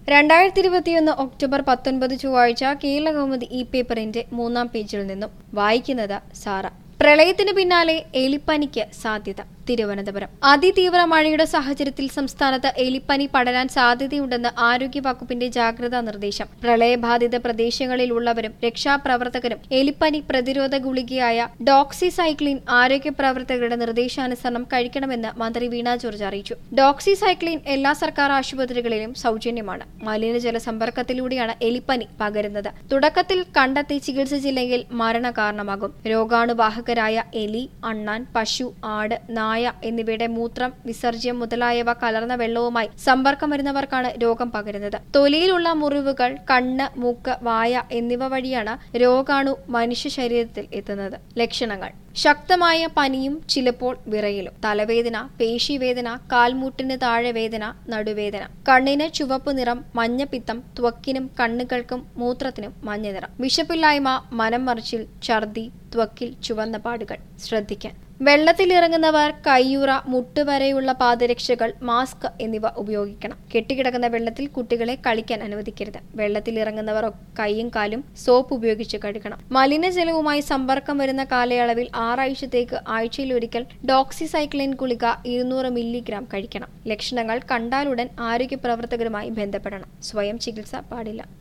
2021 October 19 ചൊവ്വാഴ്ച കേരളകൗമുദി പേപ്പറിന്റെ 3-ാം പേജിൽ നിന്നും വായിക്കുന്നത് സാറ. പ്രളയത്തിന് പിന്നാലെ എലിപ്പനിക്ക് സാധ്യത. തിരുവനന്തപുരം. അതിതീവ്ര മഴയുടെ സാഹചര്യത്തിൽ സംസ്ഥാനത്ത് എലിപ്പനി പടരാൻ സാധ്യതയുണ്ടെന്ന് ആരോഗ്യവകുപ്പിന്റെ ജാഗ്രതാ നിർദ്ദേശം. പ്രളയബാധിത പ്രദേശങ്ങളിലുള്ളവരും രക്ഷാപ്രവർത്തകരും എലിപ്പനി പ്രതിരോധ ഗുളികയായ ഡോക്സിസൈക്ലിൻ ആരോഗ്യ പ്രവർത്തകരുടെ നിർദ്ദേശാനുസരണം കഴിക്കണമെന്ന് മന്ത്രി വീണ ജോർജ് അറിയിച്ചു. ഡോക്സിസൈക്ലിൻ എല്ലാ സർക്കാർ ആശുപത്രികളിലും സൗജന്യമാണ്. മലിനജല സമ്പർക്കത്തിലൂടെയാണ് എലിപ്പനി പകരുന്നത്. തുടക്കത്തിൽ കണ്ടെത്തി ചികിത്സിച്ചില്ലെങ്കിൽ മരണകാരണമാകും. രോഗാണുവാഹകരായ എലി, അണ്ണാൻ, പശു, ആട്, നായ എന്നിവയുടെ മൂത്രം, വിസർജ്യം മുതലായവ കലർന്ന വെള്ളവുമായി സമ്പർക്കം വരുന്നവർക്കാണ് രോഗം പകരുന്നത്. തൊലിയിലുള്ള മുറിവുകൾ, കണ്ണ്, മൂക്ക്, വായ എന്നിവ വഴിയാണ് രോഗാണു മനുഷ്യ ശരീരത്തിൽ എത്തുന്നത്. ലക്ഷണങ്ങൾ: ശക്തമായ പനിയും ചിലപ്പോൾ വിറയലും, തലവേദന, പേശിവേദന, കാൽമുട്ടിന് താഴെ വേദന, നടുവേദന, കണ്ണിന് ചുവപ്പ് നിറം, മഞ്ഞപ്പിത്തം, ത്വക്കിനും കണ്ണുകൾക്കും മൂത്രത്തിനും മഞ്ഞനിറം, വിശപ്പില്ലായ്മ, മനം മറിച്ചിൽ, ഛർദി, ത്വക്കിൽ ചുവന്ന പാടുകൾ. ശ്രദ്ധിക്കാൻ: വെള്ളത്തിലിറങ്ങുന്നവർ കയ്യുറ, മുട്ടുവരെയുള്ള പാദരക്ഷകൾ, മാസ്ക് എന്നിവ ഉപയോഗിക്കണം. കെട്ടിക്കിടക്കുന്ന വെള്ളത്തിൽ കുട്ടികളെ കളിക്കാൻ അനുവദിക്കരുത്. വെള്ളത്തിലിറങ്ങുന്നവർ കൈയും കാലും സോപ്പ് ഉപയോഗിച്ച് കഴുകണം. മലിനജലവുമായി സമ്പർക്കം വരുന്ന കാലയളവിൽ 6 ആഴ്ചത്തേക്ക് ആഴ്ചയിലൊരിക്കൽ ഡോക്സിസൈക്ലിൻ ഗുളിക 200 മില്ലിഗ്രാം കഴിക്കണം. ലക്ഷണങ്ങൾ കണ്ടാലുടൻ ആരോഗ്യ പ്രവർത്തകരുമായി ബന്ധപ്പെടണം. സ്വയം ചികിത്സ പാടില്ല.